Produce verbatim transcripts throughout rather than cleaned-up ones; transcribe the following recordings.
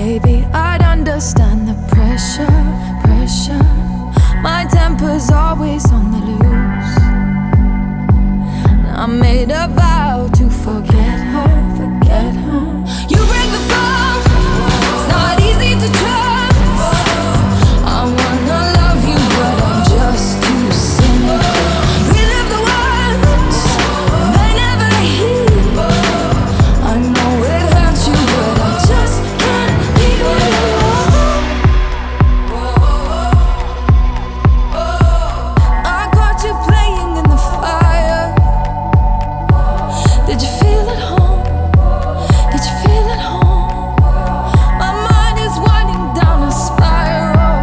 Maybe I'd understand the pressure, pressure. My temper's always on the loose. I made a vow to forget her, forget her. You break the fall, it's not easy to trust. I wanna love you, but I'm just too cynical. Relive the words, they never heal. I know it hurts you, but I just can't leave it alone. I caught you playing in the fire. Did you feel at home? Did you feel at home? My mind is winding down a spiral.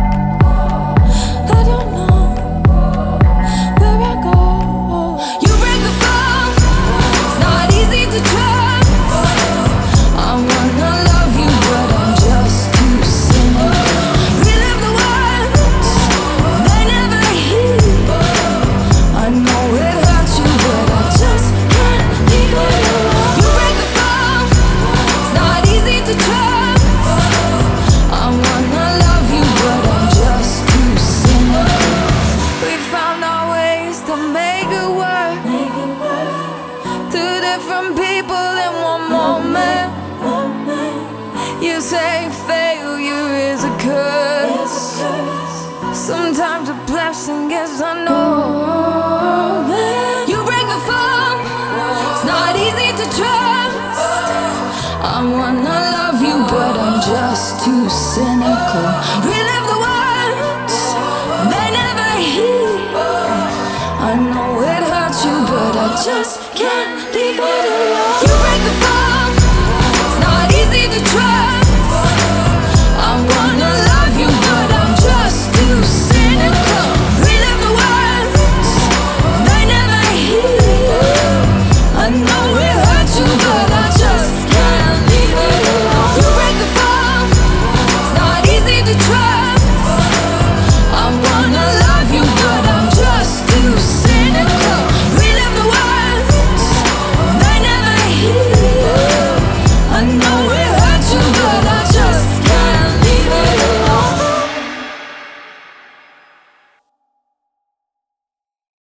I don't know where I go. You break the fall, it's not easy to trust. I wanna love you, but I'm just too cynical. Relive the words, they never heal. I know it hurts you, but I just can't leave it alone. You break the fall, it's not easy to trust. I wanna love you, but I'm just too cynical. We found our ways to make it work. Two different people in one moment. You say failure is a curse. Sometimes a blessing is unknown. You break the fall, it's not easy to trust. I wanna love you, but I'm just too cynical. Relive the words, they never heal. I know it hurts you, but I just can't leave it alone. You